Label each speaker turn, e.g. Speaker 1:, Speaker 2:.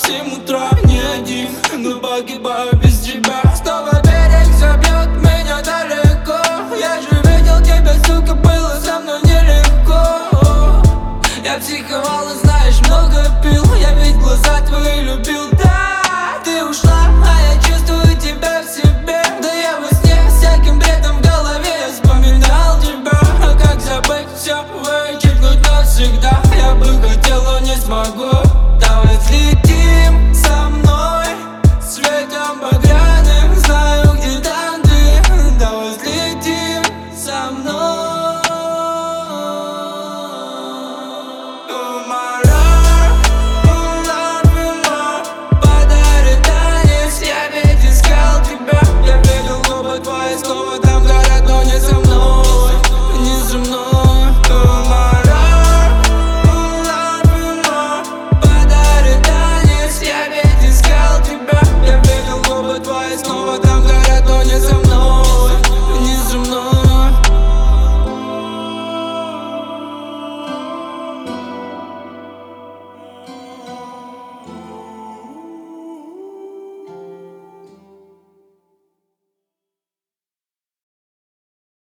Speaker 1: 7 утра, не один, но погибаю без тебя. Снова берег забьет меня далеко. Я же видел тебя, сука, было со мной нелегко. Я психовал и, знаешь, много пил. Я ведь глаза твои любил, да. Ты ушла, а я чувствую тебя в себе. Да я во сне всяким бредом в голове я вспоминал тебя. А как забыть все, вычеркнуть навсегда? Я бы хотел, но не смогу.